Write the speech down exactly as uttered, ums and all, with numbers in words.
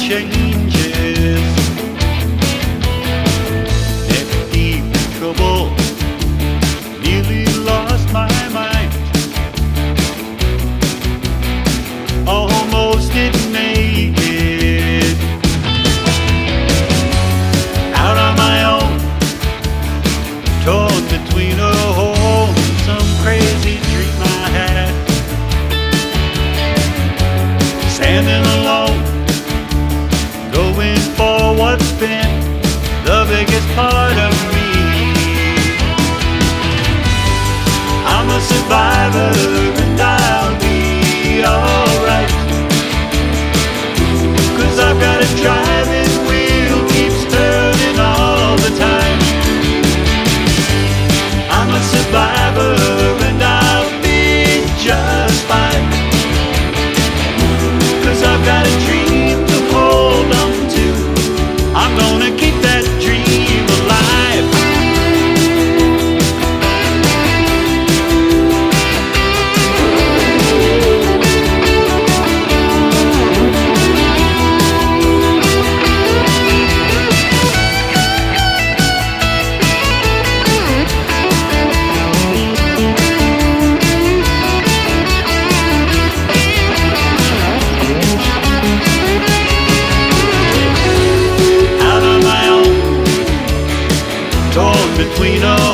changes. Neck deep in trouble, nearly lost my mind. Almost didn't make it. Out on my own, torn between a hole and some crazy dream I had. Standing alone, going for what's been the biggest part of me. I'm a survivor and I'll be alright, 'cause I've got a driving wheel, keeps turning all the time. I'm a survivor and I'll be just fine, 'cause I've got a dream to hold on to. I'm gonna keep that dream alive. Torn between us.